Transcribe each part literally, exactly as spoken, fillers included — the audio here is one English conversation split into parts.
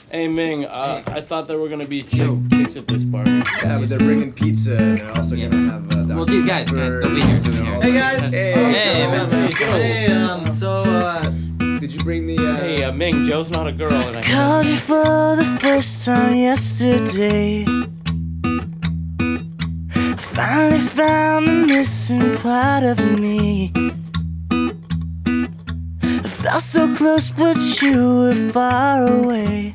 Hey Ming, uh, I thought there were gonna be chick- chicks at this party. Yeah, but they're bringing pizza and they're also Yeah. gonna have uh, Doctor Well, dude, guys, guys, they'll be here, they'll be here. Hey guys. Hey, Hey, what's up, man. man? Hey, um, so, uh, Did you bring the? Uh, Hey, uh, Ming, Joe's not a girl, and I Called you for the first time yesterday. I finally found the missing part of me. I felt so close, but you were far away.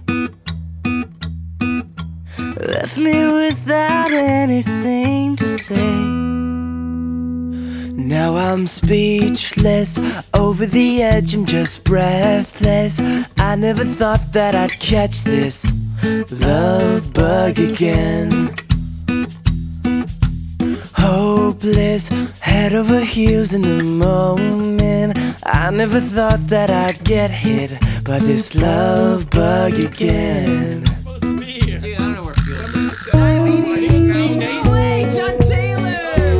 Left me without anything to say. Now I'm speechless, over the edge, I'm just breathless. I never thought that I'd catch this love bug again. Hopeless, head over heels in the moment. I never thought that I'd get hit by this love bug again. Dude, I don't know where Field is. Wait, John Taylor!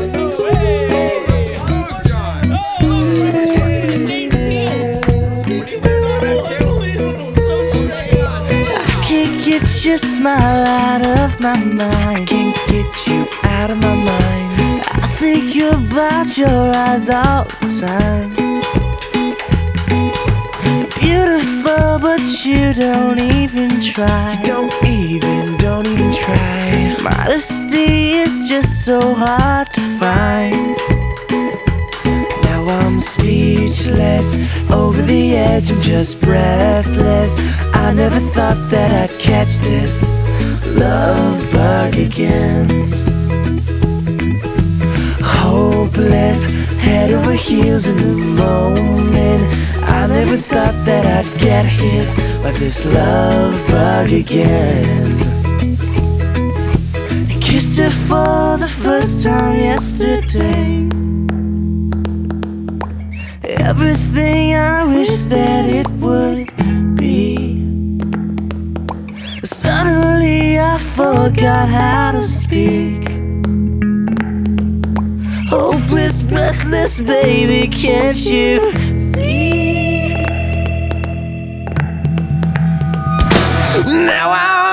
I can't get your smile out of my mind. Can't get you out of my mind. I think about your eyes all the time. Beautiful, but you don't even try. You don't even, don't even try. Modesty is just so hard to find. Now I'm speechless, over the edge, I'm just breathless. I never thought that I'd catch this love bug again. Hopeless, head over heels in the moment. I never thought that I'd get hit by this love bug again. I kissed her for the first time yesterday. Everything I wish that it would be. Suddenly I forgot how to speak. Hopeless, breathless, baby, can't you see? Now I'm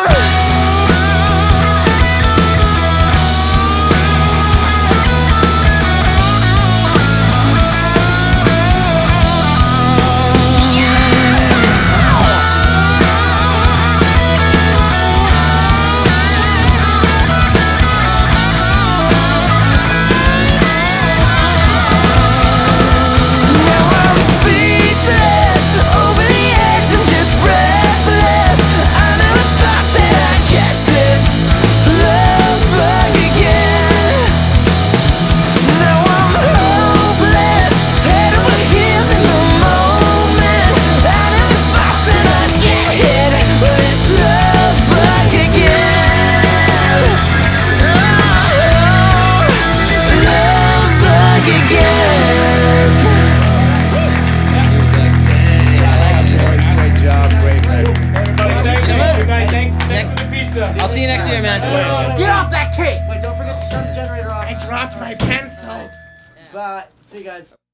I'll see you next year, man. Get off that cake! Wait, don't forget to turn the generator off. I dropped my pencil. Bye. See you guys.